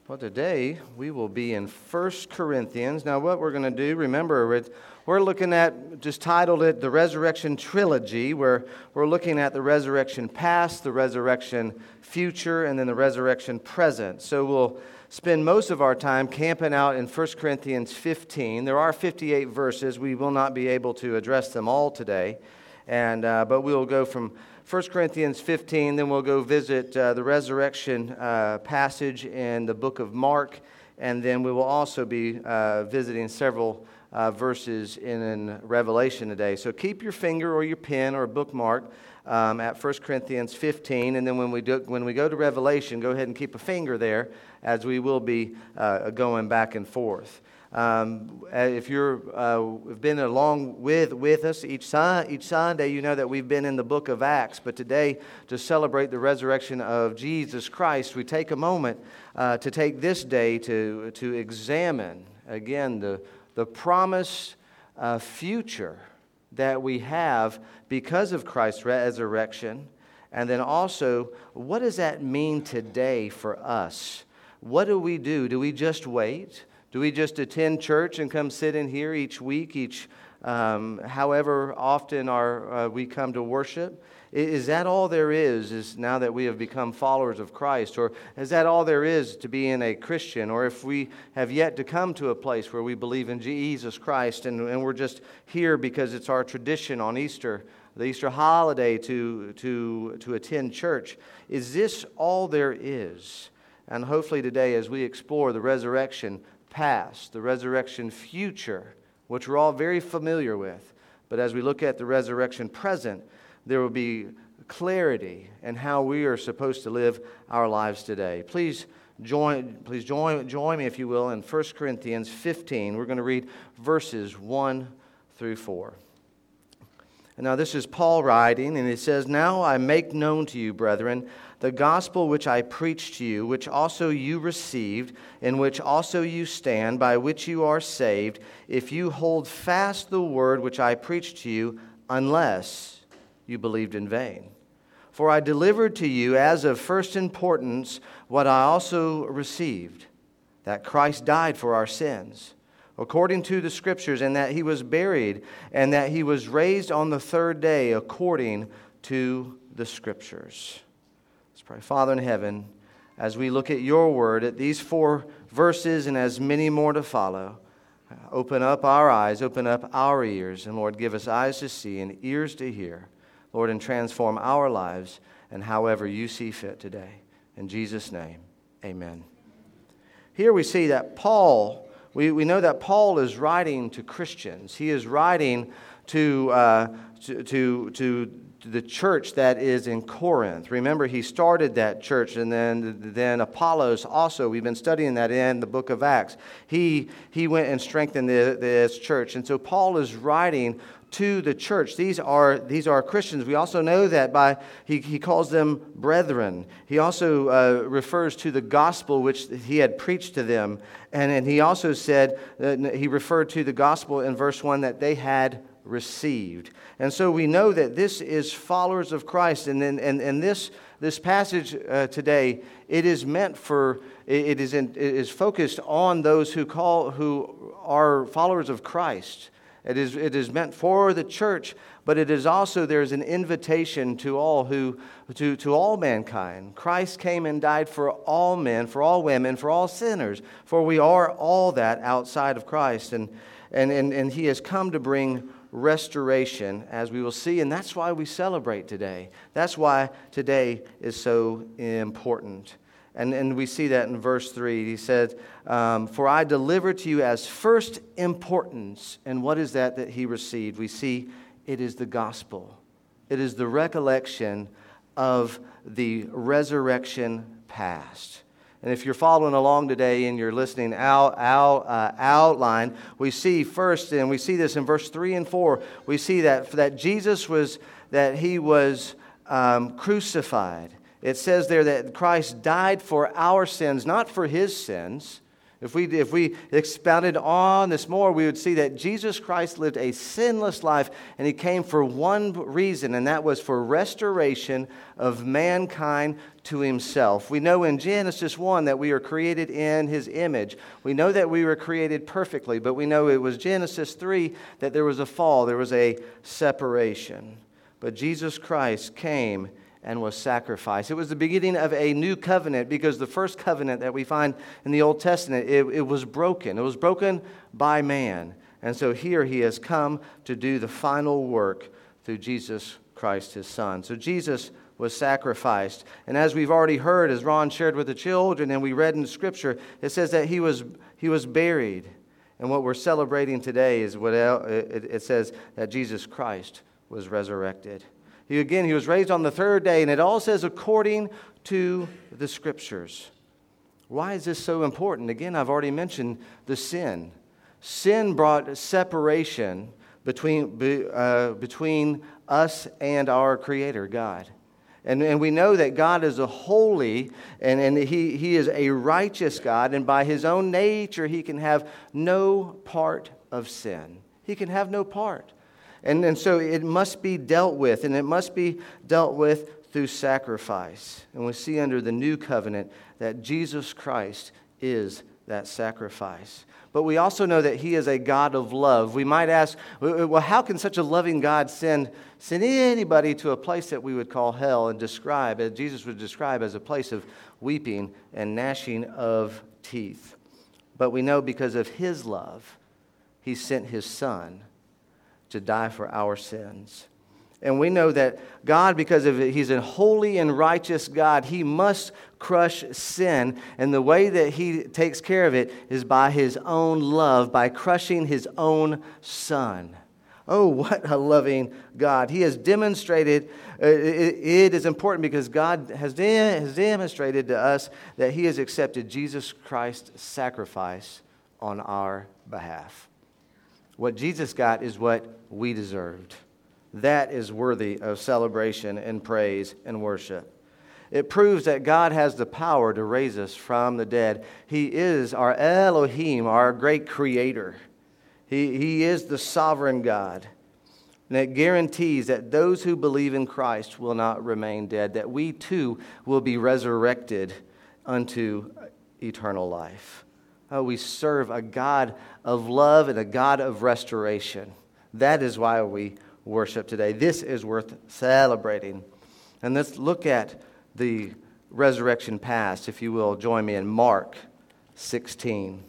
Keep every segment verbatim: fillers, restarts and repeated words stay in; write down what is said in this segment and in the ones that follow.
Well, today we will be in First Corinthians. Now, what we're going to do, remember, we're looking at, just titled it, the Resurrection Trilogy, where we're looking at the resurrection past, the resurrection future, and then the resurrection present. So we'll spend most of our time camping out in First Corinthians fifteen. There are fifty-eight verses. We will not be able to address them all today, and uh, but we'll go from First Corinthians fifteen, then we'll go visit uh, the resurrection uh, passage in the book of Mark, and then we will also be uh, visiting several uh, verses in, in Revelation today. So keep your finger or your pen or bookmark um, at First Corinthians fifteen, and then when we do, when we go to Revelation, go ahead and keep a finger there, as we will be uh, going back and forth. Um, if you're uh, been along with with us each sun, each Sunday, you know that we've been in the book of Acts. But today, to celebrate the resurrection of Jesus Christ, we take a moment uh, to take this day to to examine again the the promised uh, future that we have because of Christ's resurrection, and then also what does that mean today for us? What do we do? Do we just wait? Do we just attend church and come sit in here each week, each um, however often our, uh, we come to worship? Is that all there is, is now that we have become followers of Christ? Or is that all there is to being a Christian? Or if we have yet to come to a place where we believe in Jesus Christ and, and we're just here because it's our tradition on Easter, the Easter holiday, to, to, to attend church, is this all there is? And hopefully today, as we explore the resurrection past, the resurrection future, which we're all very familiar with, but as we look at the resurrection present, there will be clarity in how we are supposed to live our lives today. Please join, please join, join me, if you will, in First Corinthians fifteen. We're going to read verses one through four. And now this is Paul writing, and it says, "Now I make known to you, brethren, the gospel which I preached to you, which also you received, in which also you stand, by which you are saved, if you hold fast the word which I preached to you, unless you believed in vain. For I delivered to you as of first importance what I also received, that Christ died for our sins, according to the Scriptures, and that he was buried, and that he was raised on the third day, according to the Scriptures." Let's pray. Father in heaven, as we look at your word, at these four verses and as many more to follow, open up our eyes, open up our ears, and Lord, give us eyes to see and ears to hear, Lord, and transform our lives and however you see fit today. In Jesus' name, amen. Here we see that Paul, we, we know that Paul is writing to Christians. He is writing to uh, to to, to the church that is in Corinth. Remember, he started that church, and then then Apollos also, we've been studying that in the book of Acts. He he went and strengthened the, this church. And so Paul is writing to the church. These are these are Christians. We also know that by he, he calls them brethren. He also uh, refers to the gospel which he had preached to them. And, and he also said, uh, he referred to the gospel in verse one that they had received. And so we know that this is followers of Christ. And then and, and this this passage uh, today, it is meant for it is in, it is focused on those who call who are followers of Christ. It is it is meant for the church, but it is also there's an invitation to all who to to all mankind. Christ came and died for all men, for all women, for all sinners, for we are all that outside of Christ, and and and, and he has come to bring restoration, as we will see, and that's why we celebrate today. That's why today is so important. And, and we see that in verse three. He said, um, "For I delivered to you as first importance." And what is that that he received? We see it is the gospel. It is the recollection of the resurrection past. And if you're following along today and you're listening out, out uh, outline, we see first, and we see this in verse three and four, we see that that Jesus was, that he was um, crucified. It says there that Christ died for our sins, not for his sins. If we, if we expounded on this more, we would see that Jesus Christ lived a sinless life, and he came for one reason, and that was for restoration of mankind to himself. We know in Genesis one that we are created in his image. We know that we were created perfectly, but we know it was Genesis three that there was a fall, there was a separation. But Jesus Christ came and was sacrificed. It was the beginning of a new covenant, because the first covenant that we find in the Old Testament, it, it was broken. It was broken by man. And so here he has come to do the final work through Jesus Christ, his Son. So Jesus was sacrificed. And as we've already heard, as Ron shared with the children, and we read in Scripture, it says that he was, he was buried. And what we're celebrating today is what it, it says that Jesus Christ was resurrected. He, again, he was raised on the third day, and it all says according to the Scriptures. Why is this so important? Again, I've already mentioned the sin. Sin brought separation between, be, uh, between us and our Creator, God. And, and we know that God is a holy, and, and he, he is a righteous God, and by his own nature, he can have no part of sin. He can have no part. And, and so it must be dealt with, and it must be dealt with through sacrifice. And we see under the new covenant that Jesus Christ is that sacrifice. But we also know that he is a God of love. We might ask, well, how can such a loving God send, send anybody to a place that we would call hell and describe, as Jesus would describe, as a place of weeping and gnashing of teeth? But we know because of his love, he sent his Son to die for our sins. And we know that God, because of it, he's a holy and righteous God, he must crush sin. And the way that he takes care of it is by his own love, by crushing his own Son. Oh, what a loving God. He has demonstrated, uh, it, it is important because God has, de- has demonstrated to us that he has accepted Jesus Christ's sacrifice on our behalf. What Jesus got is what we deserved. That is worthy of celebration and praise and worship. It proves that God has the power to raise us from the dead. He is our Elohim, our great creator. He, he is the sovereign God. And it guarantees that those who believe in Christ will not remain dead, that we too will be resurrected unto eternal life. Oh, we serve a God of love and a God of restoration. That is why we worship today. This is worth celebrating. And let's look at the resurrection past, if you will. Join me in Mark sixteen.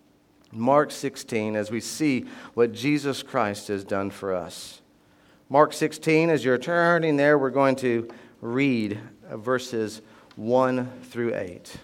Mark sixteen, as we see what Jesus Christ has done for us. Mark sixteen, as you're turning there, we're going to read verses one through eight.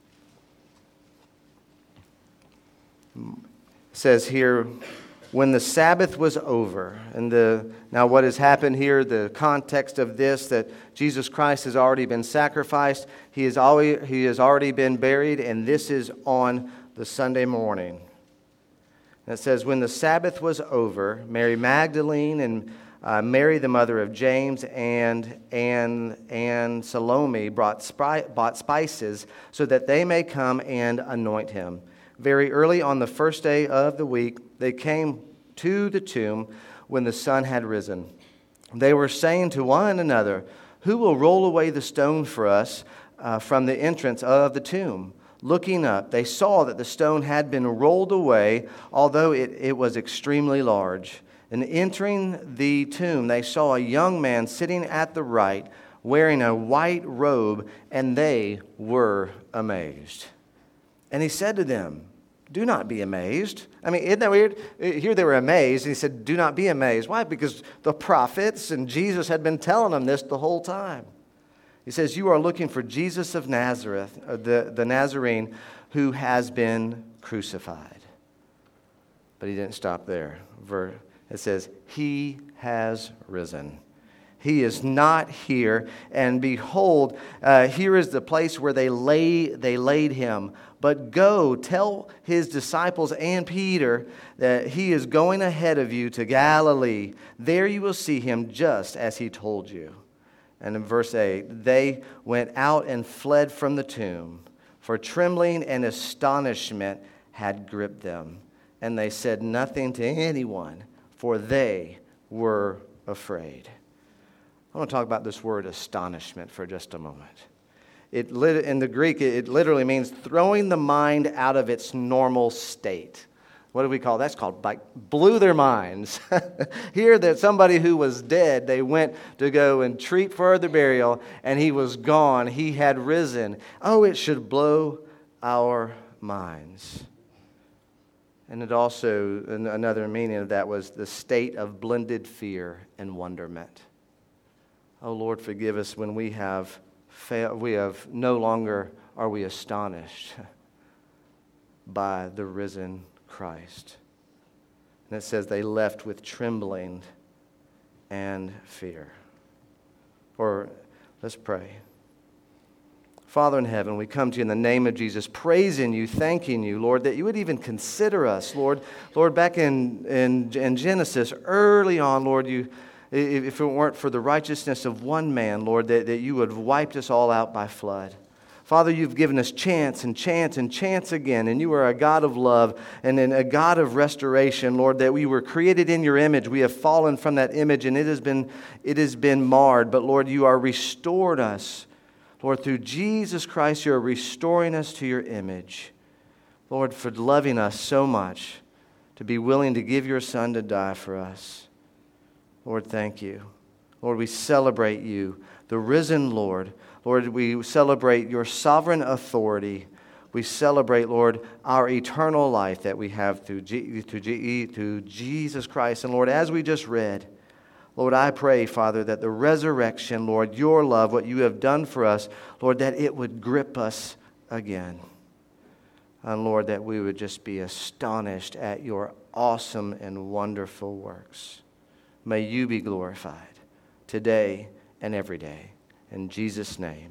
It says here, when the Sabbath was over, and the now what has happened here, the context of this, that Jesus Christ has already been sacrificed, he has always, he has already been buried, and this is on the Sunday morning. And it says, when the Sabbath was over, Mary Magdalene and uh, Mary, the mother of James, and and and Salome brought spi- bought spices so that they may come and anoint him. Very early on the first day of the week, they came to the tomb when the sun had risen. They were saying to one another, who will roll away the stone for us uh, from the entrance of the tomb? Looking up, they saw that the stone had been rolled away, although it, it was extremely large. And entering the tomb, they saw a young man sitting at the right, wearing a white robe, and they were amazed. And he said to them, do not be amazed. I mean, isn't that weird? Here they were amazed. And he said, do not be amazed. Why? Because the prophets and Jesus had been telling them this the whole time. He says, you are looking for Jesus of Nazareth, the, the Nazarene, who has been crucified. But he didn't stop there. It says, he has risen. He is not here. And behold, uh, here is the place where they lay they laid him. But go, tell his disciples and Peter that he is going ahead of you to Galilee. There you will see him just as he told you. And in verse eight, they went out and fled from the tomb, for trembling and astonishment had gripped them, and they said nothing to anyone, for they were afraid. I want to talk about this word astonishment for just a moment. It in the Greek, it literally means throwing the mind out of its normal state. What do we call that? That's called like blew their minds. Here that somebody who was dead, they went to go and treat for the burial, and he was gone. He had risen. Oh, it should blow our minds. And it also, another meaning of that was the state of blended fear and wonderment. Oh, Lord, forgive us when we have failed. We have no longer are we astonished by the risen Christ. And it says they left with trembling and fear. Or let's pray. Father in heaven, we come to you in the name of Jesus, praising you, thanking you, Lord, that you would even consider us, Lord. Lord, back in, in, in Genesis, early on, Lord, you, if it weren't for the righteousness of one man, Lord, that, that you would have wiped us all out by flood. Father, you've given us chance and chance and chance again, and you are a God of love and a God of restoration, Lord, that we were created in your image. We have fallen from that image, and it has been, it has been marred. But, Lord, you are restored us. Lord, through Jesus Christ, you're restoring us to your image. Lord, for loving us so much, to be willing to give your Son to die for us. Lord, thank you. Lord, we celebrate you, the risen Lord. Lord, we celebrate your sovereign authority. We celebrate, Lord, our eternal life that we have through, G- through, G- through Jesus Christ. And Lord, as we just read, Lord, I pray, Father, that the resurrection, Lord, your love, what you have done for us, Lord, that it would grip us again. And Lord, that we would just be astonished at your awesome and wonderful works. May you be glorified today and every day. In Jesus' name,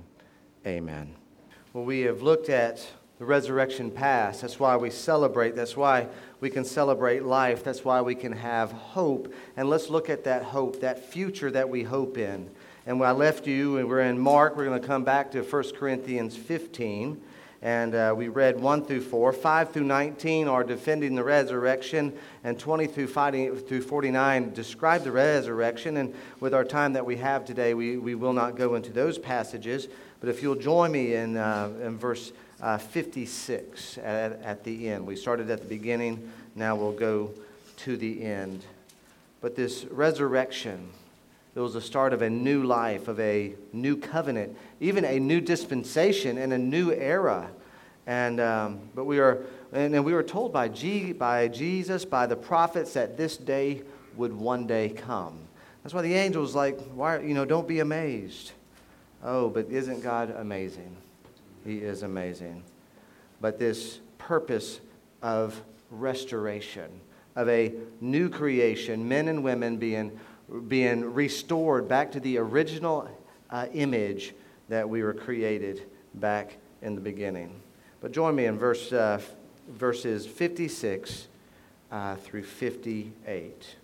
amen. Well, we have looked at the resurrection past. That's why we celebrate. That's why we can celebrate life. That's why we can have hope. And let's look at that hope, that future that we hope in. And when I left you, and we're in Mark, we're going to come back to First Corinthians fifteen. And uh, we read one through four. five through nineteen are defending the resurrection, and twenty through forty-nine describe the resurrection. And with our time that we have today, we, we will not go into those passages. But if you'll join me in, uh, in verse uh, fifty-six at, at the end. We started at the beginning, now we'll go to the end. But this resurrection, it was the start of a new life, of a new covenant, even a new dispensation and a new era. And um, but we are, and, and we were told by G, by Jesus, by the prophets, that this day would one day come. That's why the angel's like, why, you know, don't be amazed. Oh, but isn't God amazing? He is amazing. But this purpose of restoration, of a new creation, men and women being being restored back to the original uh, image that we were created back in the beginning. But join me in verse uh, verses fifty-six uh, through fifty-eight.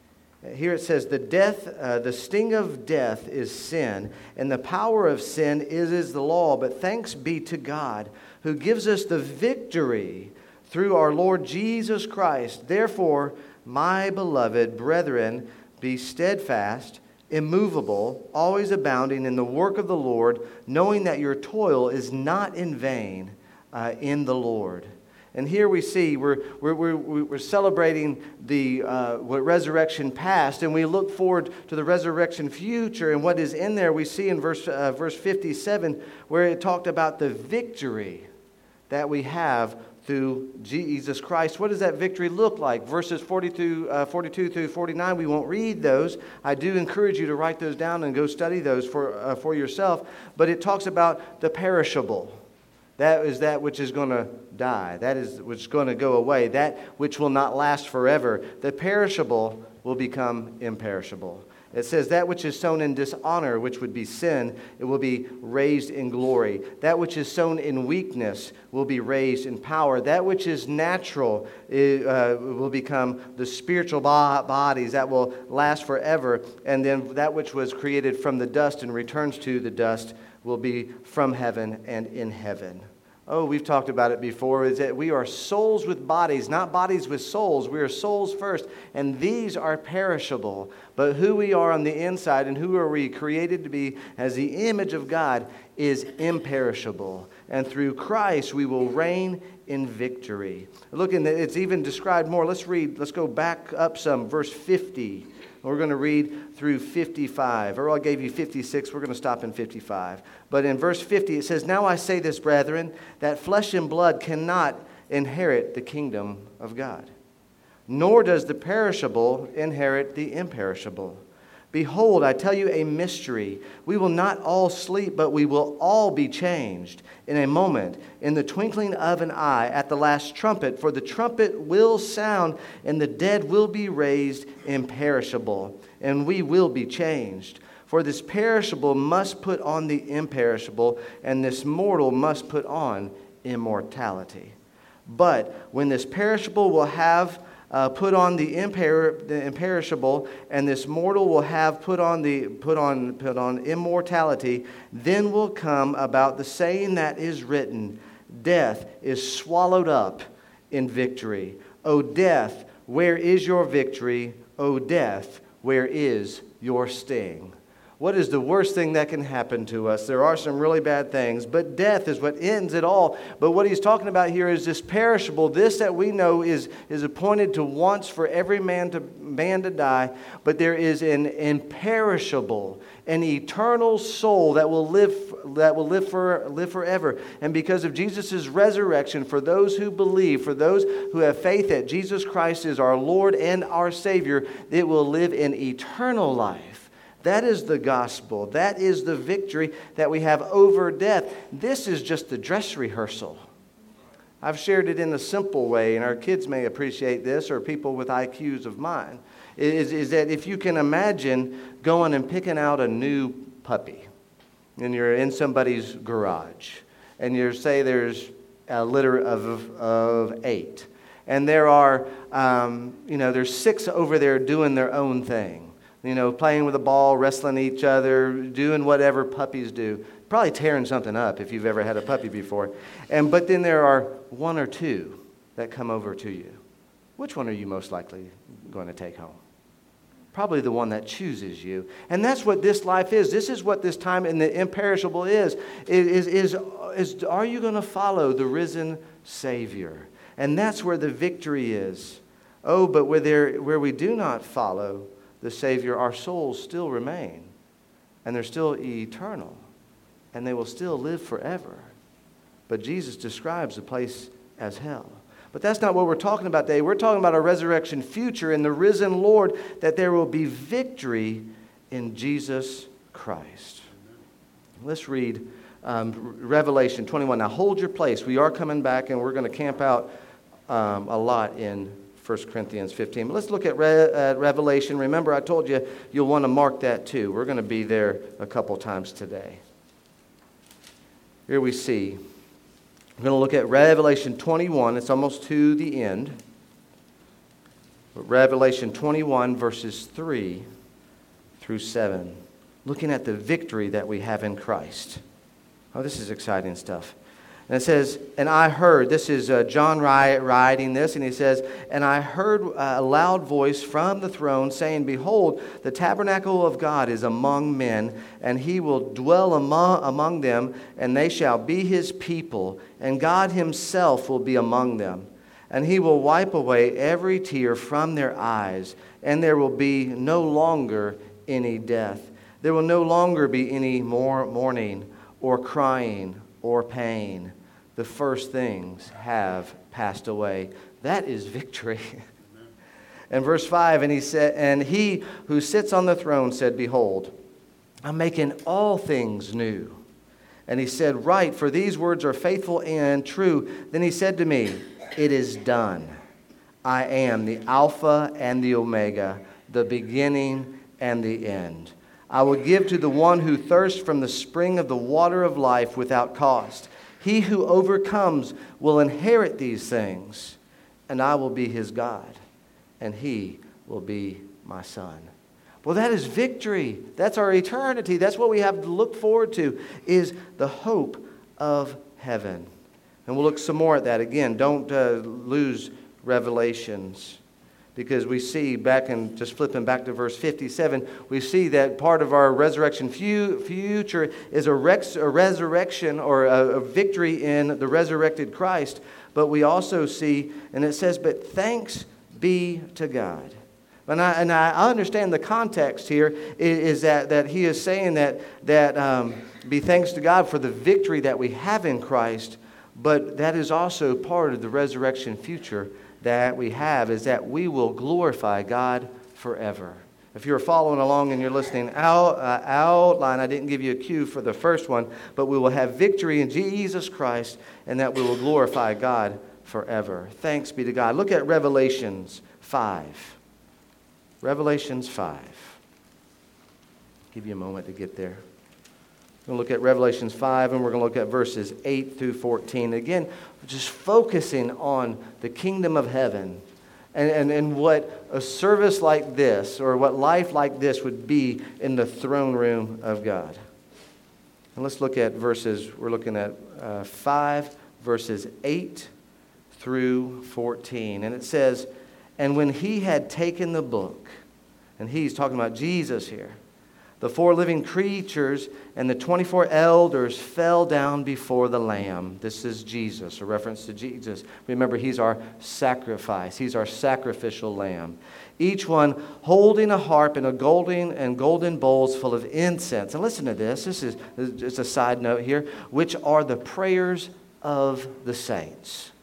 Here it says, "The death, uh, the sting of death is sin, and the power of sin is, is the law. But thanks be to God, who gives us the victory through our Lord Jesus Christ. Therefore, my beloved brethren, be steadfast, immovable, always abounding in the work of the Lord, knowing that your toil is not in vain uh, in the Lord." And here we see we're we're we're, we're celebrating the uh, what resurrection past, and we look forward to the resurrection future. And what is in there, we see in verse uh, verse fifty-seven, where it talked about the victory that we have through Jesus Christ. What does that victory look like? Verses forty-two, uh, forty-two through forty-nine, we won't read those. I do encourage you to write those down and go study those for, uh, for yourself. But it talks about the perishable. That is that which is going to die. That is which is going to go away. That which will not last forever. The perishable will become imperishable. It says that which is sown in dishonor, which would be sin, it will be raised in glory. That which is sown in weakness will be raised in power. That which is natural uh, will become the spiritual bodies that will last forever. And then that which was created from the dust and returns to the dust will be from heaven and in heaven. Oh, we've talked about it before, is that we are souls with bodies, not bodies with souls. We are souls first, and these are perishable. But who we are on the inside and who are we created to be as the image of God is imperishable. And through Christ, we will reign in victory. Look, in the, it's even described more. Let's read, let's go back up some, verse fifty. We're going to read through fifty-five. Or I gave you fifty-six. We're going to stop in fifty-five. But in verse fifty, it says, "Now I say this, brethren, that flesh and blood cannot inherit the kingdom of God, nor does the perishable inherit the imperishable. Behold, I tell you a mystery. We will not all sleep, but we will all be changed in a moment, in the twinkling of an eye, at the last trumpet. For the trumpet will sound, and the dead will be raised imperishable, and we will be changed. For this perishable must put on the imperishable, and this mortal must put on immortality. But when this perishable will have Uh, put on the, imper- the imperishable, and this mortal will have put on the put on put on immortality, then will come about the saying that is written, death is swallowed up in victory. O death, where is your victory? O death, where is your sting?" What is the worst thing that can happen to us? There are some really bad things, but death is what ends it all. But what he's talking about here is this perishable, this that we know is, is appointed to once for every man to man to die, but there is an imperishable, an eternal soul that will live that will live for live forever. And because of Jesus' resurrection, for those who believe, for those who have faith that Jesus Christ is our Lord and our Savior, it will live in eternal life. That is the gospel. That is the victory that we have over death. This is just the dress rehearsal. I've shared it in a simple way, and our kids may appreciate this, or people with I Qs of mine, is, is that if you can imagine going and picking out a new puppy, and you're in somebody's garage, and you say there's a litter of, of eight, and there are, um, you know, there's six over there doing their own thing. You know, playing with a ball, wrestling each other, doing whatever puppies do. Probably tearing something up if you've ever had a puppy before. And but then there are one or two that come over to you. Which one are you most likely going to take home? Probably the one that chooses you. And that's what this life is. This is what this time in the imperishable is. Is, is, is are you going to follow the risen Savior? And that's where the victory is. Oh, but where, there, where we do not follow the Savior, our souls still remain, and they're still eternal, and they will still live forever. But Jesus describes the place as hell. But that's not what we're talking about today. We're talking about a resurrection future in the risen Lord, that there will be victory in Jesus Christ. Let's read um, Revelation twenty-one. Now hold your place. We are coming back, and we're going to camp out um, a lot in First Corinthians fifteen. But let's look at Re- uh, Revelation. Remember, I told you you'll want to mark that too. We're going to be there a couple times today. Here we see. We're going to look at Revelation twenty-one. It's almost to the end. But Revelation twenty-one, verses three through seven. Looking at the victory that we have in Christ. Oh, this is exciting stuff. And it says, and I heard, this is uh, John writing this, and he says, and I heard a loud voice from the throne saying, behold, the tabernacle of God is among men, and he will dwell among, among them, and they shall be his people, and God himself will be among them. And he will wipe away every tear from their eyes, and there will be no longer any death. There will no longer be any more mourning or crying or pain. The first things have passed away. That is victory. And verse five, and he said, and he who sits on the throne said, behold, I'm making all things new. And he said, write, for these words are faithful and true. Then he said to me, it is done. I am the Alpha and the Omega, the beginning and the end. I will give to the one who thirsts from the spring of the water of life without cost. He who overcomes will inherit these things, and I will be his God, and he will be my son. Well, that is victory. That's our eternity. That's what we have to look forward to, is the hope of heaven. And we'll look some more at that. Again, don't uh, lose Revelations, because we see back in, just flipping back to verse fifty-seven, we see that part of our resurrection fu- future is a, rex- a resurrection or a, a victory in the resurrected Christ. But we also see, and it says, but thanks be to God. And I, and I understand the context here is, is that, that he is saying that, that um, be thanks to God for the victory that we have in Christ, but that is also part of the resurrection future that we have, is that we will glorify God forever. If you're following along and you're listening out, uh, outline, I didn't give you a cue for the first one, but we will have victory in Jesus Christ, and that we will glorify God forever. Thanks be to God. Look at Revelations five. Revelations five. Give you a moment to get there. We're going to look at Revelations five, and we're going to look at verses eight through fourteen. Again, just focusing on the kingdom of heaven and, and, and what a service like this, or what life like this would be in the throne room of God. And let's look at verses, we're looking at uh, five, verses eight through fourteen. And it says, and when he had taken the book, and he's talking about Jesus here, the four living creatures and the twenty-four elders fell down before the Lamb. This is Jesus, a reference to Jesus. Remember, he's our sacrifice. He's our sacrificial lamb. Each one holding a harp and a golden and golden bowls full of incense. And listen to this. This is just a side note here, which are the prayers of the saints.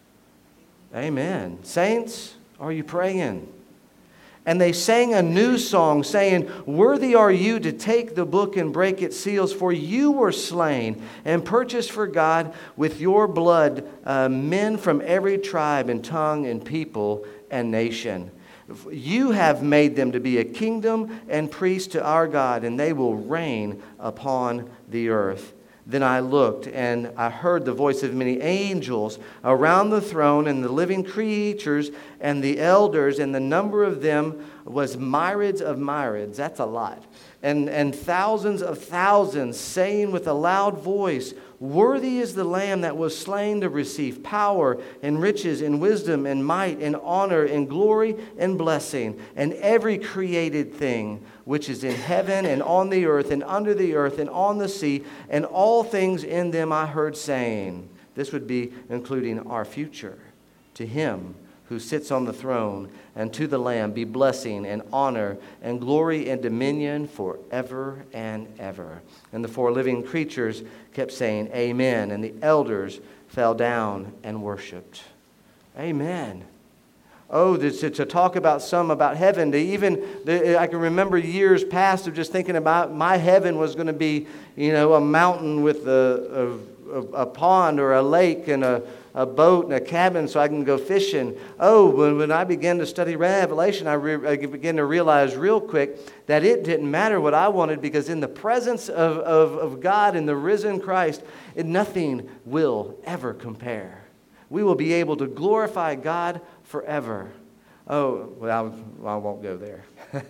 Amen. Saints, are you praying? And they sang a new song, saying, worthy are you to take the book and break its seals, for you were slain and purchased for God with your blood uh, men from every tribe and tongue and people and nation. You have made them to be a kingdom and priests to our God, and they will reign upon the earth. Then I looked, and I heard the voice of many angels around the throne, and the living creatures, and the elders, and the number of them was myriads of myriads. That's a lot. And, and thousands of thousands, saying with a loud voice, worthy is the Lamb that was slain to receive power and riches and wisdom and might and honor and glory and blessing, and every created thing which is in heaven and on the earth and under the earth and on the sea, and all things in them I heard saying. This would be including our future. To him who sits on the throne and to the Lamb be blessing and honor and glory and dominion forever and ever. And the four living creatures kept saying, amen. And the elders fell down and worshiped. Amen. Oh, to, to talk about some about heaven. To even, I can remember years past of just thinking about my heaven was going to be, you know, a mountain with a, a, a pond or a lake and a, a boat and a cabin so I can go fishing. Oh, when, when I began to study Revelation, I, re, I began to realize real quick that it didn't matter what I wanted, because in the presence of, of, of God and the risen Christ, it, nothing will ever compare. We will be able to glorify God forever. Oh, well, I, I won't go there.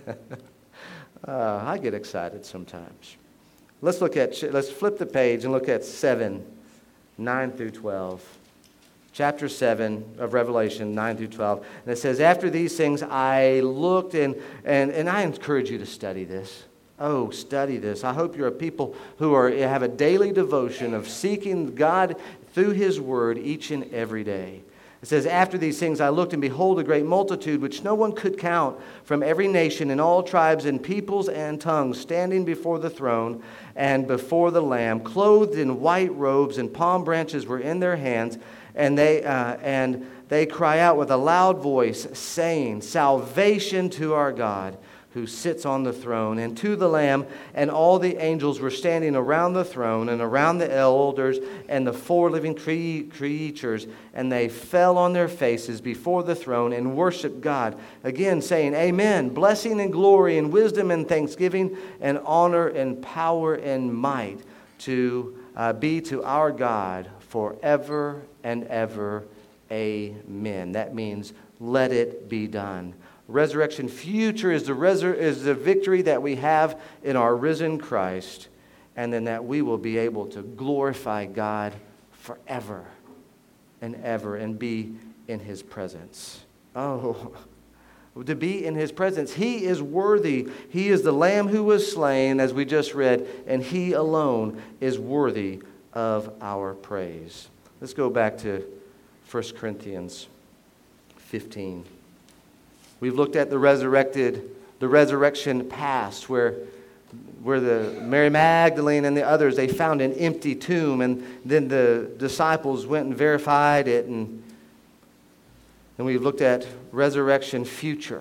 uh, I get excited sometimes. Let's look at, let's flip the page and look at seven, nine through twelve. Chapter seven of Revelation, nine through twelve. And it says, after these things I looked, and, and, and I encourage you to study this. Oh, study this. I hope you're a people who are have a daily devotion of seeking God through his word each and every day. It says, after these things I looked, and behold, a great multitude, which no one could count, from every nation and all tribes and peoples and tongues, standing before the throne and before the Lamb, clothed in white robes, and palm branches were in their hands, and they uh, and they cry out with a loud voice, saying, salvation to our God, who sits on the throne, and to the Lamb. And all the angels were standing around the throne and around the elders and the four living cre- creatures, and they fell on their faces before the throne and worshiped God, again saying, amen, blessing and glory and wisdom and thanksgiving and honor and power and might to uh, be to our God forever and ever. Amen. That means let it be done. Resurrection future is the, resur- is the victory that we have in our risen Christ, and then that we will be able to glorify God forever. and ever and be in his presence. Oh, to be in his presence. He is worthy. He is the Lamb who was slain, as we just read, and he alone is worthy of our praise. Let's go back to First Corinthians fifteen. We've looked at the resurrected, the resurrection past, where where the Mary Magdalene and the others, they found an empty tomb, and then the disciples went and verified it, and and we've looked at resurrection future.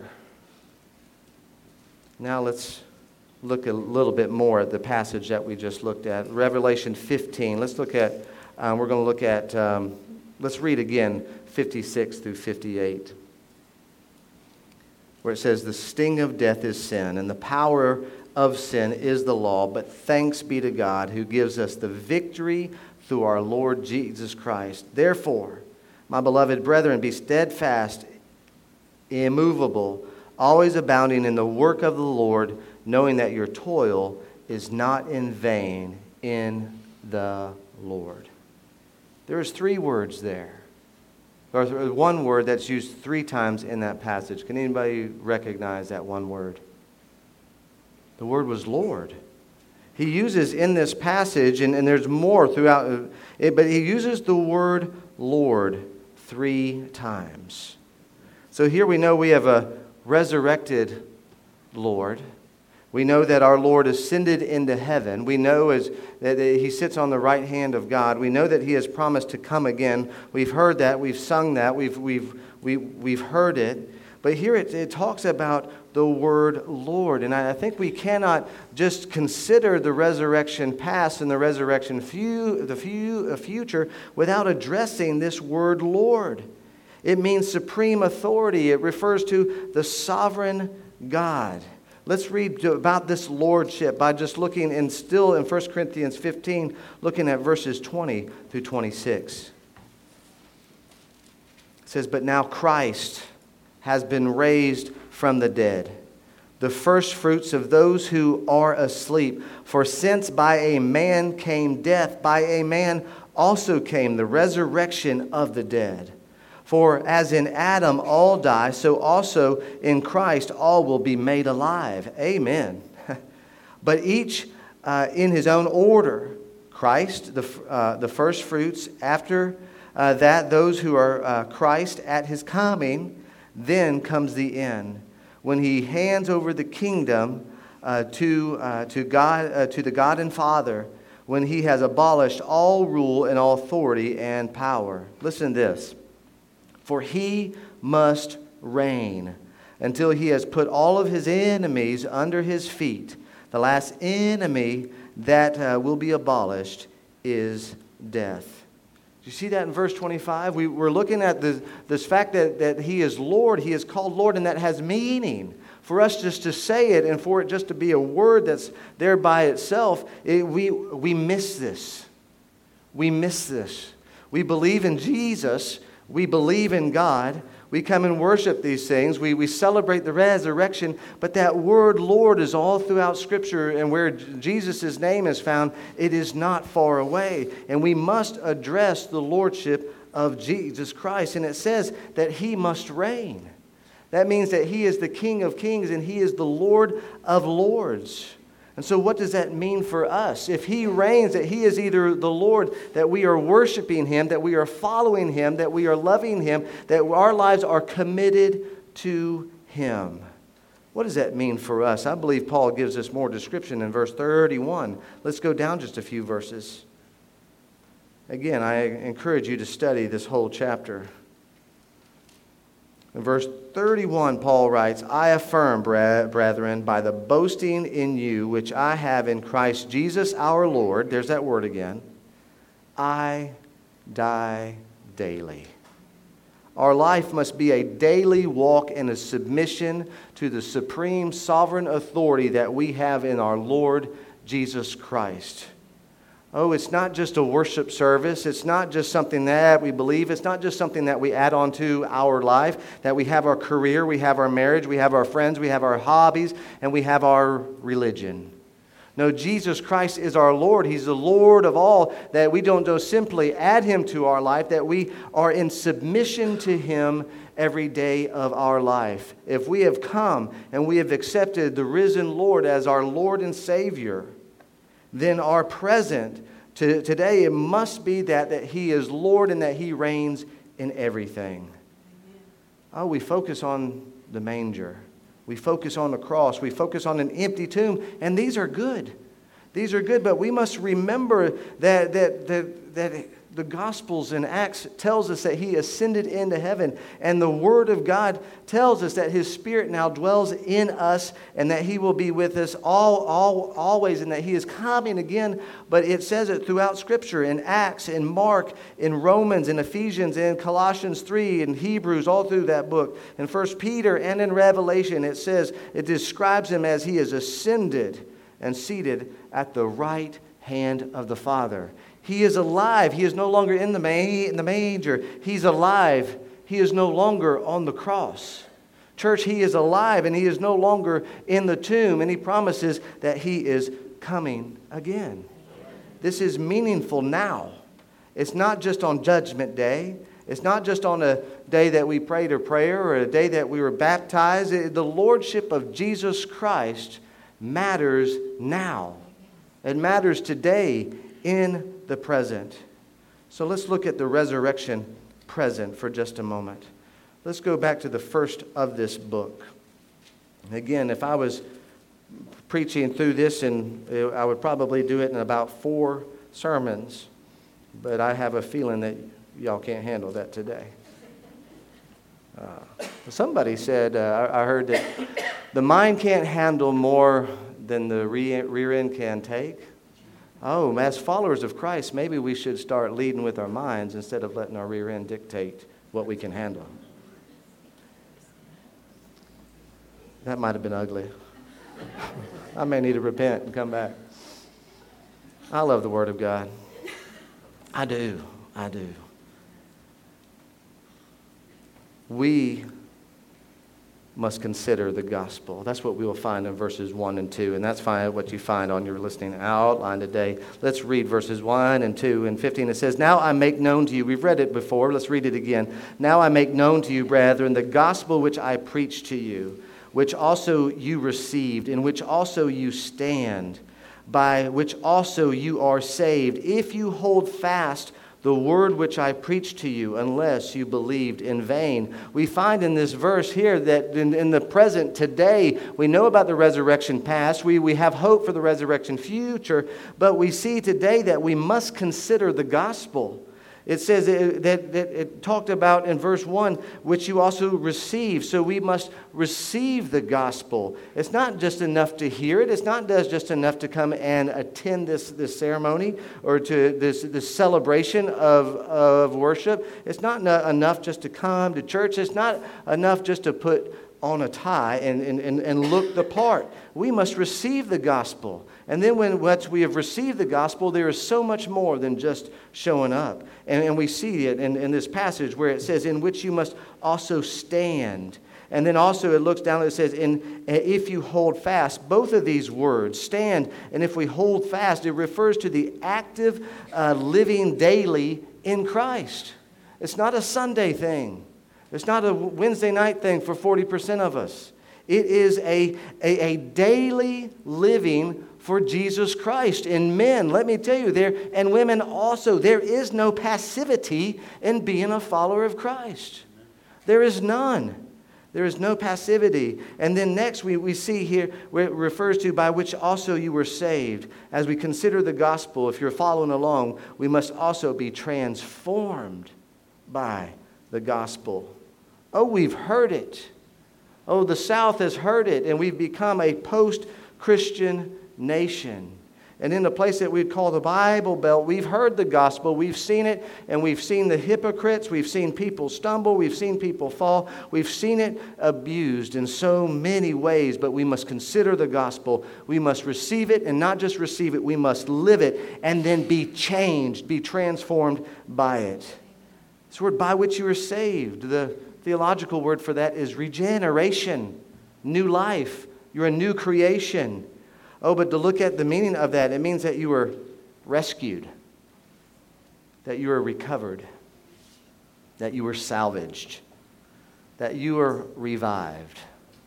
Now let's look a little bit more at the passage that we just looked at, Revelation fifteen. Let's look at, um, we're going to look at, um, let's read again, fifty-six through fifty-eight, where it says, "The sting of death is sin, and the power of sin is the law, but thanks be to God who gives us the victory through our Lord Jesus Christ. Therefore, my beloved brethren, be steadfast, immovable, always abounding in the work of the Lord, knowing that your toil is not in vain in the Lord." There's three words there. Or one word that's used three times in that passage. Can anybody recognize that one word? The word was Lord. He uses in this passage, and, and there's more throughout it, but he uses the word Lord three times. So here we know we have a resurrected Lord. We know that our Lord ascended into heaven. We know as that he sits on the right hand of God. We know that he has promised to come again. We've heard that. We've sung that. We've we've we, we've heard it. But here it, it talks about the word Lord. And I, I think we cannot just consider the resurrection past and the resurrection few, the few, uh, future without addressing this word Lord. It means supreme authority. It refers to the sovereign God. Let's read about this lordship by just looking, and still in First Corinthians fifteen, looking at verses twenty through twenty-six. It says, "But now Christ has been raised from the dead, the first fruits of those who are asleep. For since by a man came death, by a man also came the resurrection of the dead. For as in Adam all die, so also in Christ all will be made alive." Amen. "But each uh, in his own order. Christ, the, uh, the first fruits. After uh, that, those who are uh, Christ at his coming. Then comes the end, when he hands over the kingdom uh, to uh, to God, uh, to the God and Father, when he has abolished all rule and all authority and power." Listen to this. "For he must reign until he has put all of his enemies under his feet. The last enemy that uh, will be abolished is death." You see that in verse twenty-five? We, we're looking at the, this fact that, that he is Lord. He is called Lord, and that has meaning. For us just to say it and for it just to be a word that's there by itself, it, we, we miss this. We miss this. We believe in Jesus. We believe in God. We come and worship these things. We, we celebrate the resurrection. But that word Lord is all throughout Scripture, and where Jesus' name is found, it is not far away. And we must address the lordship of Jesus Christ. And it says that he must reign. That means that he is the King of kings and he is the Lord of lords. And so what does that mean for us? If he reigns, that he is either the Lord, that we are worshiping him, that we are following him, that we are loving him, that our lives are committed to him. What does that mean for us? I believe Paul gives us more description in verse thirty-one. Let's go down just a few verses. Again, I encourage you to study this whole chapter. In verse thirty-one, Paul writes, "I affirm, brethren, by the boasting in you which I have in Christ Jesus our Lord," there's that word again, "I die daily." Our life must be a daily walk in a submission to the supreme sovereign authority that we have in our Lord Jesus Christ. Oh, it's not just a worship service. It's not just something that we believe. It's not just something that we add on to our life, that we have our career, we have our marriage, we have our friends, we have our hobbies, and we have our religion. No, Jesus Christ is our Lord. He's the Lord of all, that we don't just simply add Him to our life, that we are in submission to Him every day of our life. If we have come and we have accepted the risen Lord as our Lord and Savior, then our present to, today, it must be that, that He is Lord and that He reigns in everything. Oh, we focus on the manger. We focus on the cross. We focus on an empty tomb. And these are good. These are good. But we must remember that, that, that, that the Gospels in Acts tells us that He ascended into heaven. And the Word of God tells us that His Spirit now dwells in us and that He will be with us all, all, always, and that He is coming again. But it says it throughout Scripture, in Acts, in Mark, in Romans, in Ephesians, in Colossians three, in Hebrews, all through that book. In First Peter and in Revelation, it says, it describes Him as He is ascended and seated at the right hand of the Father. He is alive. He is no longer in the, ma- in the manger. He's alive. He is no longer on the cross. Church, He is alive and He is no longer in the tomb. And He promises that He is coming again. This is meaningful now. It's not just on Judgment Day. It's not just on a day that we prayed a prayer or a day that we were baptized. The Lordship of Jesus Christ matters now. It matters today in the present. So let's look at the resurrection present for just a moment. Let's go back to the first of this book. Again, if I was preaching through this, and I would probably do it in about four sermons, but I have a feeling that y'all can't handle that today. Uh, somebody said, uh, I heard that the mind can't handle more than the rear end can take. Oh, as followers of Christ, maybe we should start leading with our minds instead of letting our rear end dictate what we can handle. That might have been ugly. I may need to repent and come back. I love the Word of God. I do. I do. We must consider the gospel. That's what we will find in verses one and two, and that's fine what you find on your listening outline today. Let's read verses one and two and fifteen. It says, "Now I make known to you," we've read it before, let's read it again. "Now I make known to you, brethren, the gospel which I preached to you, which also you received, in which also you stand, by which also you are saved, if you hold fast the word which I preached to you, unless you believed in vain." We find in this verse here that in, in the present today, we know about the resurrection past. We, we have hope for the resurrection future. But we see today that we must consider the gospel. It says it, that, that it talked about in verse one, which you also receive. So we must receive the gospel. It's not just enough to hear it. It's not just enough to come and attend this, this ceremony or to this, this celebration of, of worship. It's not no, enough just to come to church. It's not enough just to put on a tie and, and, and, and look the part. We must receive the gospel. And then when once we have received the gospel, there is so much more than just showing up. And, and we see it in, in this passage where it says, in which you must also stand. And then also it looks down and it says, in, if you hold fast. Both of these words, stand and if we hold fast, it refers to the active uh, living daily in Christ. It's not a Sunday thing. It's not a Wednesday night thing for forty percent of us. It is a, a, a daily living for Jesus Christ. And men, let me tell you, there, and women also, there is no passivity in being a follower of Christ. There is none. There is no passivity. And then next we, we see here where it refers to by which also you were saved. As we consider the gospel, if you're following along, we must also be transformed by the gospel. Oh, we've heard it. Oh, the South has heard it, and we've become a post-Christian nation. And in the place that we'd call the Bible Belt, we've heard the gospel, we've seen it, and we've seen the hypocrites, we've seen people stumble, we've seen people fall, we've seen it abused in so many ways, but we must consider the gospel. We must receive it, and not just receive it, we must live it, and then be changed, be transformed by it. This word, by which you are saved, the theological word for that is regeneration, new life. You're a new creation. Oh, but to look at the meaning of that, it means that you were rescued, that you were recovered, that you were salvaged, that you were revived.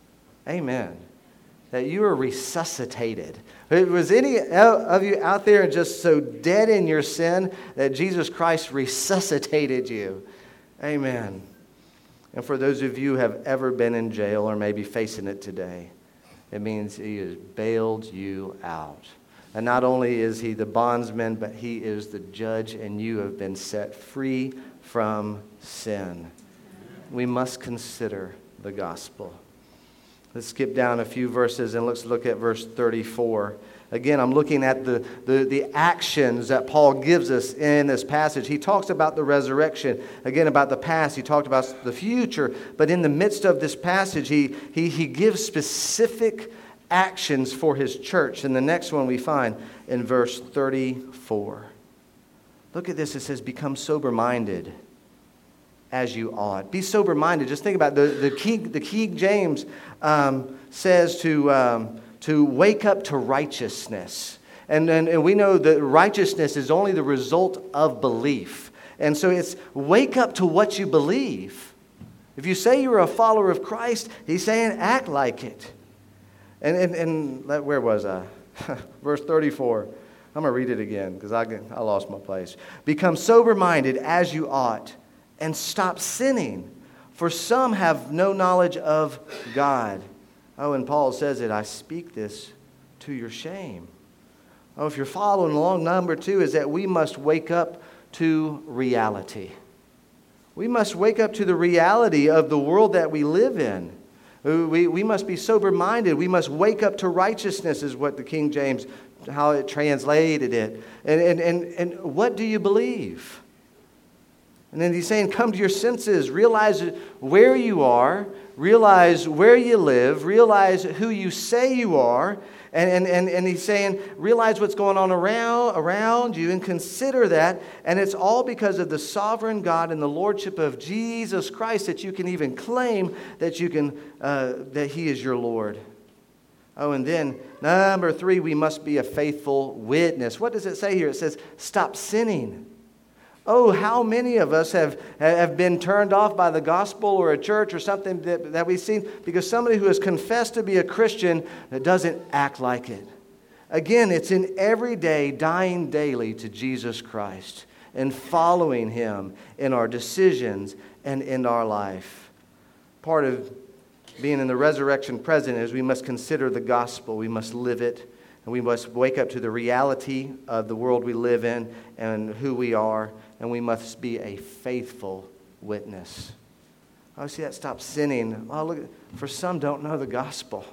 Amen. That you were resuscitated. Was any of you out there just so dead in your sin that Jesus Christ resuscitated you? Amen. And for those of you who have ever been in jail or maybe facing it today, it means he has bailed you out. And not only is he the bondsman, but he is the judge, and you have been set free from sin. We must consider the gospel. Let's skip down a few verses and let's look at verse thirty-four. Again, I'm looking at the, the, the actions that Paul gives us in this passage. He talks about the resurrection, again about the past. He talked about the future. But in the midst of this passage, he, he, he gives specific actions for his church. And the next one we find in verse thirty-four. Look at this. It says, become sober-minded as you ought. Be sober-minded. Just think about it. The, the, King, the King James um, says to, um, to wake up to righteousness. And, and, and we know that righteousness is only the result of belief. And so it's wake up to what you believe. If you say you're a follower of Christ, he's saying act like it. And, and, and where was I? Verse thirty-four. I'm going to read it again because I, I lost my place. Become sober-minded as you ought, and stop sinning, for some have no knowledge of God. Oh, and Paul says it, I speak this to your shame. Oh, if you're following along, number two is that we must wake up to reality. We must wake up to the reality of the world that we live in. We, we must be sober-minded. We must wake up to righteousness is what the King James, how it translated it. And, and, and, and what do you believe? And then he's saying, come to your senses, realize where you are, realize where you live, realize who you say you are, and, and, and, and he's saying, realize what's going on around, around you and consider that. And it's all because of the sovereign God and the lordship of Jesus Christ that you can even claim that you can uh, that he is your Lord. Oh, and then number three, we must be a faithful witness. What does it say here? It says, stop sinning. Oh, how many of us have, have been turned off by the gospel or a church or something that, that we've seen because somebody who has confessed to be a Christian that doesn't act like it. Again, it's in every day dying daily to Jesus Christ and following him in our decisions and in our life. Part of being in the resurrection present is we must consider the gospel. We must live it. And we must wake up to the reality of the world we live in and who we are. And we must be a faithful witness. Oh, see that? Stop sinning. Oh, look, for some don't know the gospel.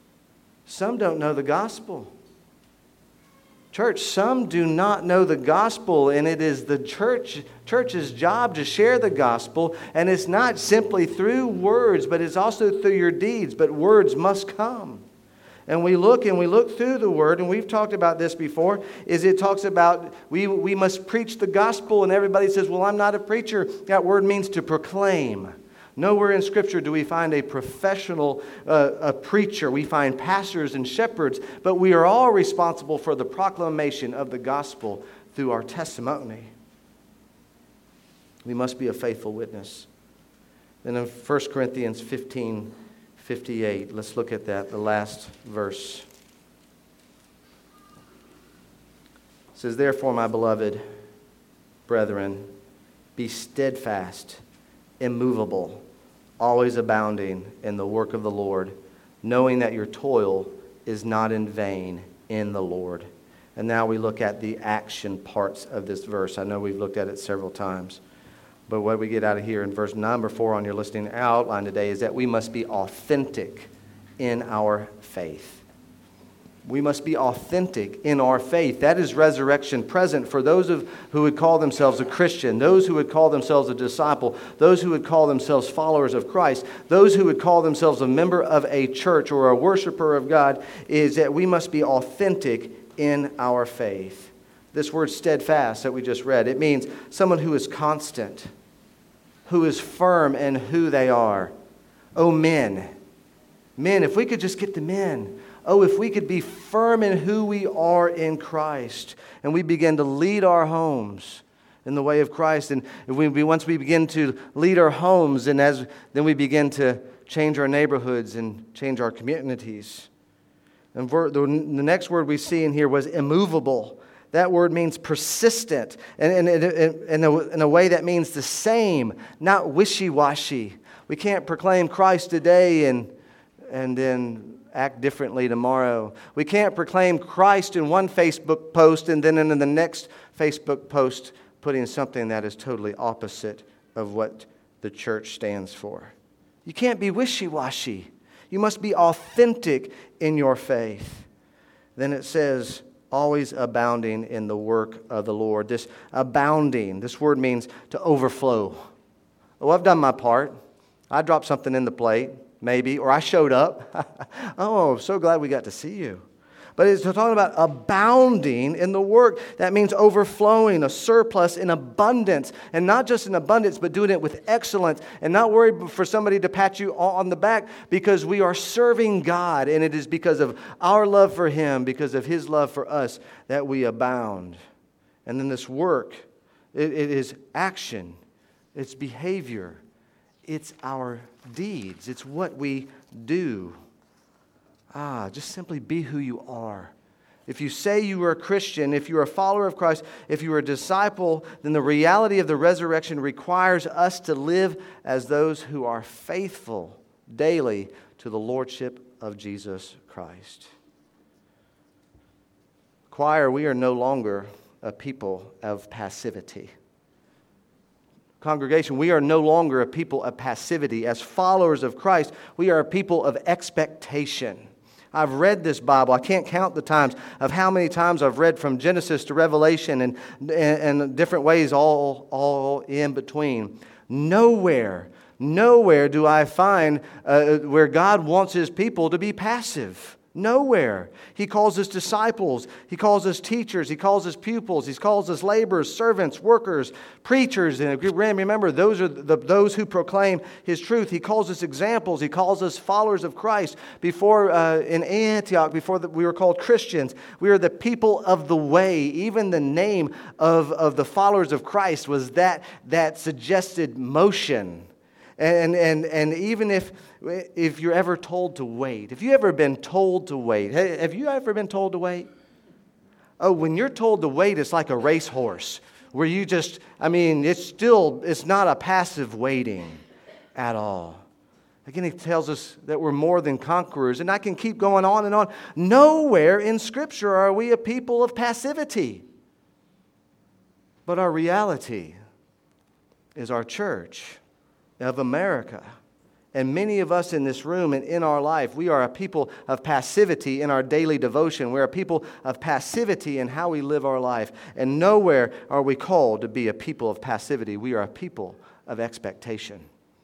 Some don't know the gospel. Church, some do not know the gospel, and it is the church church's job to share the gospel. And it's not simply through words, but it's also through your deeds. But words must come. And we look and we look through the word, and we've talked about this before, is it talks about we, we must preach the gospel, and everybody says, well, I'm not a preacher. That word means to proclaim. Nowhere in Scripture do we find a professional uh, a preacher. We find pastors and shepherds, but we are all responsible for the proclamation of the gospel through our testimony. We must be a faithful witness. Then in First Corinthians fifteen fifty-eight, let's look at that, the last verse. It says, therefore, my beloved brethren, be steadfast, immovable, always abounding in the work of the Lord, knowing that your toil is not in vain in the Lord. And now we look at the action parts of this verse. I know we've looked at it several times. But what we get out of here in verse number four on your listening outline today is that we must be authentic in our faith. We must be authentic in our faith. That is resurrection present for those of, who would call themselves a Christian, those who would call themselves a disciple, those who would call themselves followers of Christ, those who would call themselves a member of a church or a worshiper of God, is that we must be authentic in our faith. This word steadfast that we just read, it means someone who is constant, who is firm in who they are. Oh, men. Men, if we could just get the men. Oh, if we could be firm in who we are in Christ, and we begin to lead our homes in the way of Christ, and if we, once we begin to lead our homes, and as then we begin to change our neighborhoods and change our communities. And the, the next word we see in here was immovable. That word means persistent, and in a, in a way that means the same, not wishy-washy. We can't proclaim Christ today and, and then act differently tomorrow. We can't proclaim Christ in one Facebook post and then in the next Facebook post putting something that is totally opposite of what the church stands for. You can't be wishy-washy. You must be authentic in your faith. Then it says, always abounding in the work of the Lord. This abounding, this word means to overflow. Oh, I've done my part. I dropped something in the plate, maybe, or I showed up. Oh, I'm so glad we got to see you. But it's talking about abounding in the work. That means overflowing, a surplus in abundance. And not just in abundance, but doing it with excellence. And not worried for somebody to pat you on the back, because we are serving God. And it is because of our love for Him, because of His love for us, that we abound. And then this work, it, it is action. It's behavior. It's our deeds. It's what we do. Ah, just simply be who you are. If you say you are a Christian, if you are a follower of Christ, if you are a disciple, then the reality of the resurrection requires us to live as those who are faithful daily to the lordship of Jesus Christ. Choir, we are no longer a people of passivity. Congregation, we are no longer a people of passivity. As followers of Christ, we are a people of expectation. I've read this Bible. I can't count the times of how many times I've read from Genesis to Revelation and, and, and different ways all, all in between. Nowhere, nowhere do I find uh, where God wants His people to be passive. Nowhere. He calls us disciples. He calls us teachers. He calls us pupils. He calls us laborers, servants, workers, preachers. And remember, those are the, those who proclaim His truth. He calls us examples. He calls us followers of Christ. Before, uh, in Antioch, before the, we were called Christians, we were the people of the way. Even the name of, of the followers of Christ was that, that suggested motion. And, and, and even if, if you're ever told to wait, if you've ever been told to wait, have you ever been told to wait? Oh, when you're told to wait, it's like a racehorse where you just, I mean, it's still, it's not a passive waiting at all. Again, He tells us that we're more than conquerors, and I can keep going on and on. Nowhere in Scripture are we a people of passivity. But our reality is our church of America. And many of us in this room and in our life, we are a people of passivity in our daily devotion. We're a people of passivity in how we live our life. And nowhere are we called to be a people of passivity. We are a people of expectation.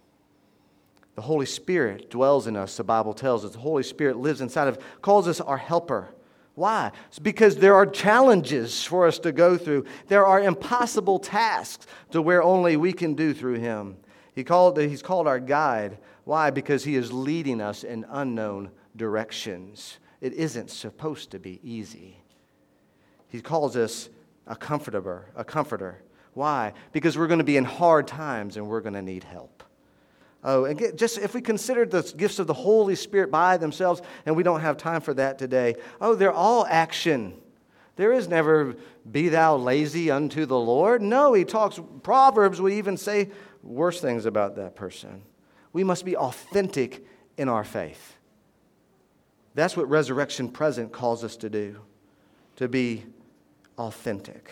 The Holy Spirit dwells in us, the Bible tells us. The Holy Spirit lives inside of, calls us our helper. Why? It's because there are challenges for us to go through. There are impossible tasks to where only we can do through Him. He called, he's called our guide. Why? Because He is leading us in unknown directions. It isn't supposed to be easy. He calls us a comforter, a comforter. Why? Because we're going to be in hard times and we're going to need help. Oh, and get, just if we consider the gifts of the Holy Spirit by themselves, and we don't have time for that today. Oh, they're all action. There is never, be thou lazy unto the Lord. No, He talks, Proverbs would even say worse things about that person. We must be authentic in our faith. That's what Resurrection Present calls us to do, to be authentic.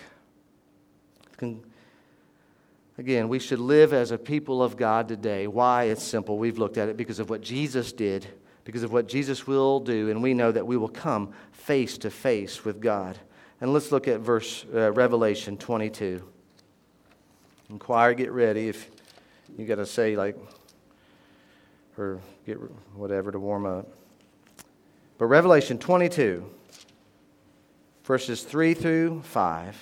Again, we should live as a people of God today. Why? It's simple. We've looked at it because of what Jesus did, because of what Jesus will do, and we know that we will come face to face with God. And let's look at verse uh, Revelation twenty-two. And choir, get ready if you got to say like, or get whatever to warm up. But Revelation twenty-two, verses three through five.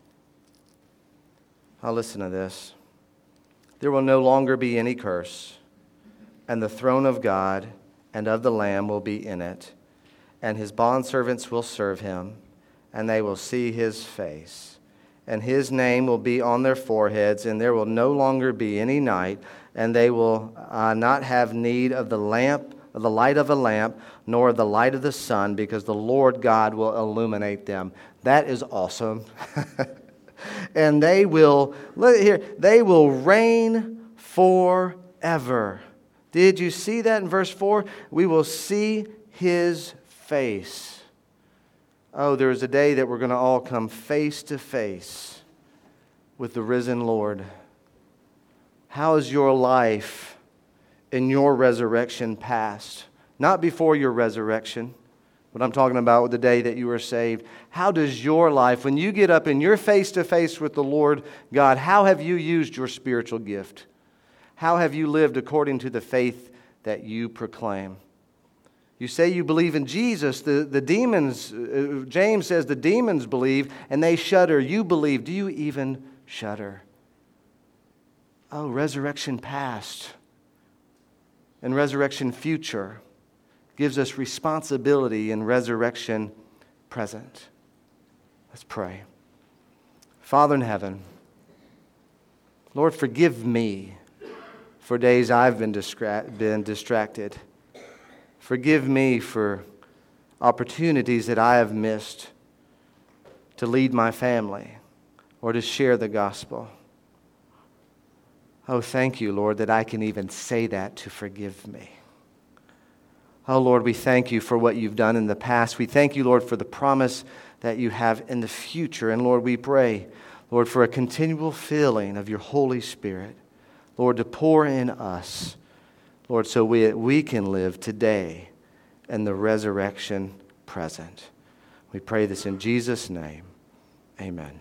I'll listen to this. There will no longer be any curse, and the throne of God and of the Lamb will be in it, and his bondservants will serve him, and they will see his face. And his name will be on their foreheads, and there will no longer be any night, and they will uh, not have need of the lamp, of the light of a lamp, nor of the light of the sun, because the Lord God will illuminate them. That is awesome. And they will, look here, they will reign forever. Did you see that in verse four? We will see his face. Oh, there is a day that we're going to all come face to face with the risen Lord. How is your life in your resurrection past? Not before your resurrection. What I'm talking about with the day that you were saved. How does your life, when you get up and you're face to face with the Lord God, how have you used your spiritual gift? How have you lived according to the faith that you proclaim? You say you believe in Jesus. The, the demons, uh, James says the demons believe and they shudder. You believe. Do you even shudder? Oh, resurrection past and resurrection future gives us responsibility in resurrection present. Let's pray. Father in heaven, Lord, forgive me for days I've been, distra- been distracted. Forgive me for opportunities that I have missed to lead my family or to share the gospel. Oh, thank you, Lord, that I can even say that to forgive me. Oh, Lord, we thank you for what you've done in the past. We thank you, Lord, for the promise that you have in the future. And Lord, we pray, Lord, for a continual filling of your Holy Spirit, Lord, to pour in us, Lord, so we, we can live today in the resurrection present. We pray this in Jesus' name. Amen.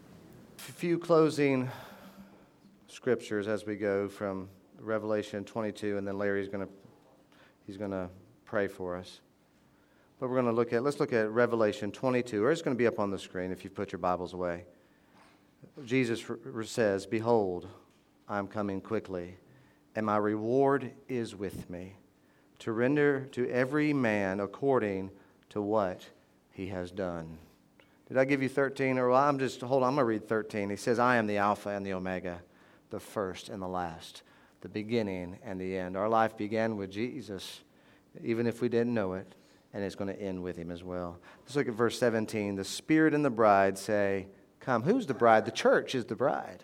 A few closing scriptures as we go from Revelation twenty-two, and then Larry's going to he's going to pray for us. But we're going to look at, let's look at Revelation twenty-two, or it's going to be up on the screen if you put your Bibles away. Jesus says, "Behold, I am coming quickly, and my reward is with me, to render to every man according to what he has done." Did I give you thirteen? Or well, I'm just, hold on, I'm going to read thirteen. He says, "I am the Alpha and the Omega, the first and the last, the beginning and the end." Our life began with Jesus, even if we didn't know it, and it's going to end with him as well. Let's look at verse seventeen. "The Spirit and the bride say, 'Come.'" Who's the bride? The church is the bride.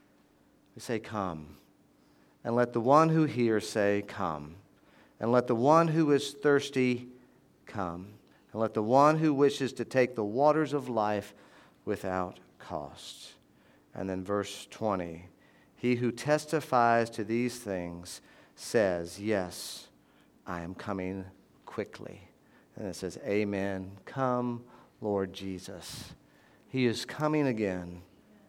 We say, "Come." And let the one who hears say, "Come." And let the one who is thirsty come. And let the one who wishes to take the waters of life without cost. And then verse twenty. "He who testifies to these things says, 'Yes, I am coming quickly.'" And it says, "Amen. Come, Lord Jesus." He is coming again.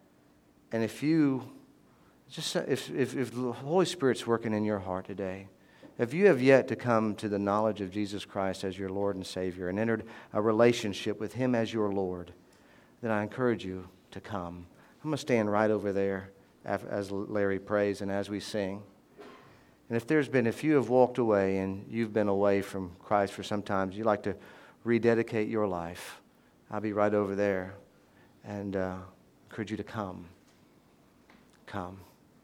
And if you, just if, if, if the Holy Spirit's working in your heart today, if you have yet to come to the knowledge of Jesus Christ as your Lord and Savior and entered a relationship with him as your Lord, then I encourage you to come. I'm going to stand right over there as Larry prays and as we sing. And if there's been, if you have walked away and you've been away from Christ for some time, you'd like to rededicate your life, I'll be right over there and uh, encourage you to come. Come.